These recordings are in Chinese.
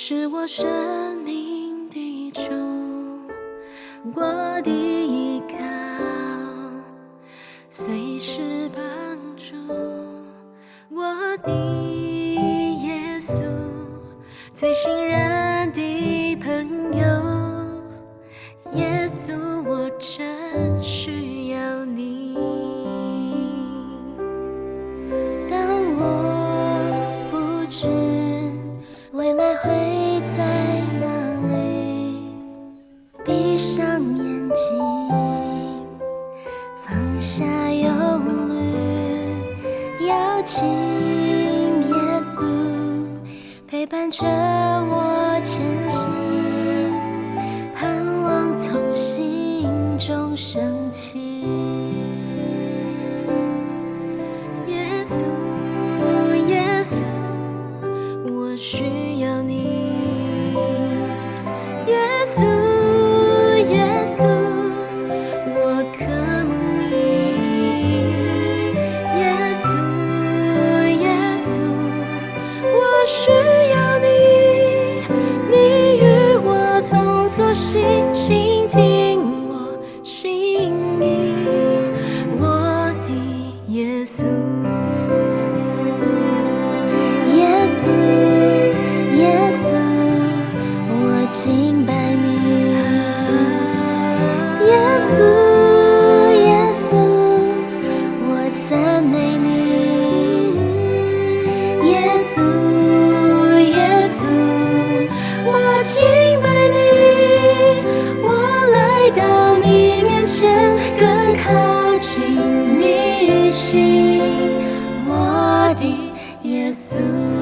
是我生命的主，我的依靠，随时帮助。我的耶稣，最信任的朋友，耶稣，我真需要你。当我不知未来会在哪里，闭上眼睛，放下忧虑，邀请耶稣陪伴着我前行，盼望从心中升起。耶稣，耶稣，我需要你。耶稣，耶稣，我渴慕你。耶稣，耶稣，我需要你。你与我同作息，倾听我心意。我的耶稣，耶稣，耶稣，我敬拜你。耶稣，耶稣，我赞美你。耶稣，耶稣，我敬拜你。我来到你面前，更靠近你心。我的耶稣。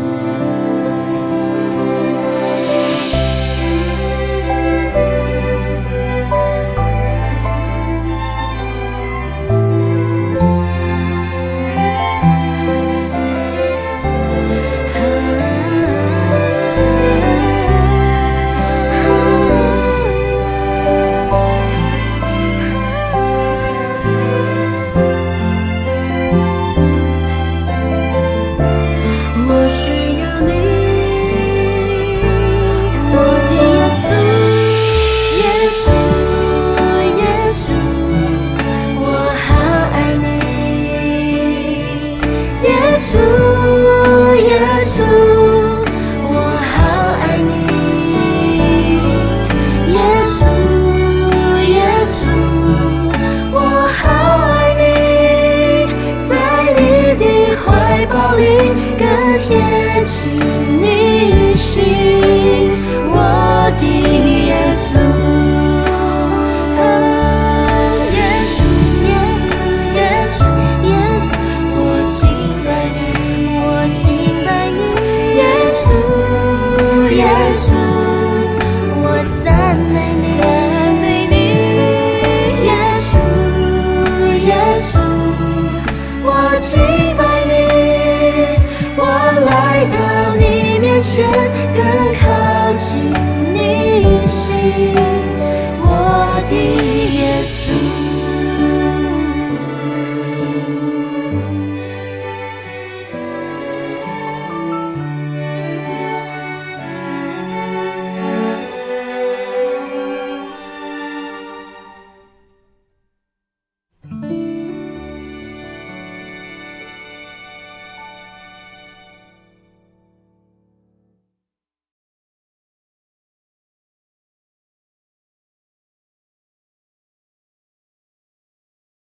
我需要你，我的耶稣，耶稣，耶稣，我好爱你。耶稣，耶稣，我好爱你。耶稣，耶稣，我好爱你。在你的怀抱里，更贴近你心。我的耶稣，耶稣，耶稣，耶稣，耶稣，我敬拜你，我敬拜你。耶稣，耶稣，我赞美你，赞美你。耶稣，耶稣，我敬拜你。我来到你面前，更靠近你心。我的耶稣。